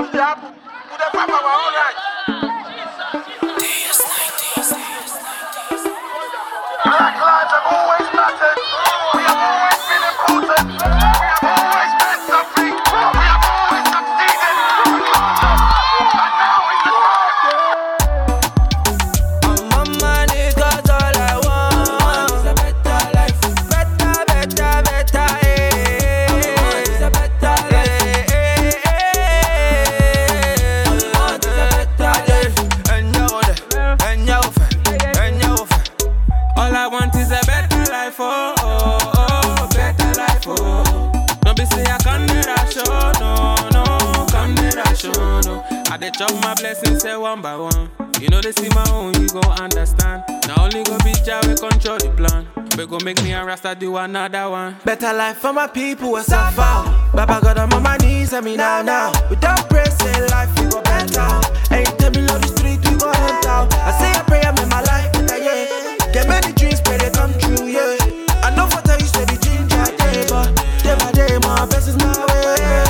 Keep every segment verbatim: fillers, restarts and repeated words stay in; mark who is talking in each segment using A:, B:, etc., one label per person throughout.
A: Black lives have always mattered. We have always been important. We have always been something. We have always succeeded. And now is the time.
B: I'm on money, cause all I want is a better life. Better, better, better, eh. All I want is a better life. Eh, eh, eh. All I want is a better life. And you there, and you fair, and you fair. All I want is a better life, oh, oh, oh, better life, oh. Don't be say I can't do that show, no, no, can't do that show, no. I dey chop my blessings, say one by one. You know they see my own, you go understand. Now only go be Jah we control the plan. We go make me and Rasta do another one. Better life for my people who suffer. Baba God, I'm on my knees, and me now, now. Without prayer, say life we go better. Ain't tell me love the street, we go enter. I say a prayer, make my life better, yeah. Get many dreams, pray they come true, yeah. I know what I used to be ginger, day, but day by day, my best is my way.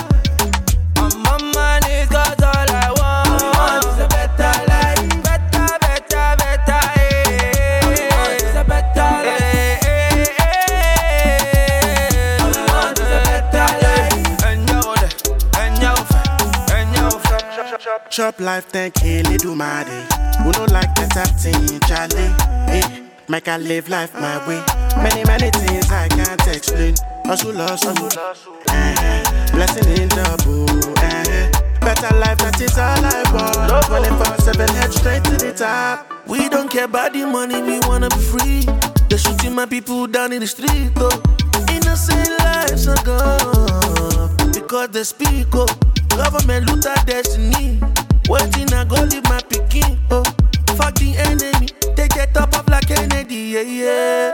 B: I'm on my knees, cause all I want is a better life. Better, better, better, eh. All I want is a better life. Eh, eh, eh. All I want is a better life. And you there, and you fair, and you fair.
C: Chop life, then kill it, do my day. Who don't like better thing, Charlie? Hey, make I live life my way. Many, many things I can't explain. Hustle, hustle, uh-huh. Blessing in double, uh-huh. Better life, that is all I want. twenty-four seven, head straight to the top.
B: We don't care about the money, we wanna be free. They're shooting my people down in the street, oh. Innocent lives are gone because they speak, oh. Government loot our destiny. Waiting, I go leave my picking, oh. Fuck the enemy, take the top of like Kennedy, yeah, yeah.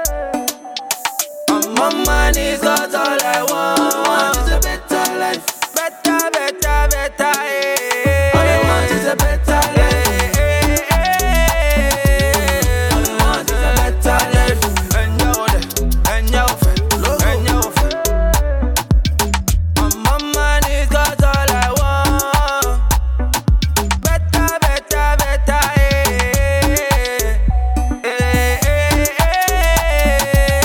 B: I'm on my knees, cause all I want is a better life. Better, better, better, eh. All I want is a better life. Eh, eh, eh. All I want is a better life. And you there, and you fair, and you fair. I'm on my knees, cause all I want better, better, better, eh. Eh, eh, eh,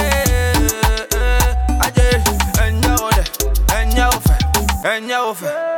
B: eh. I just, and you there, and you fair, and you fair.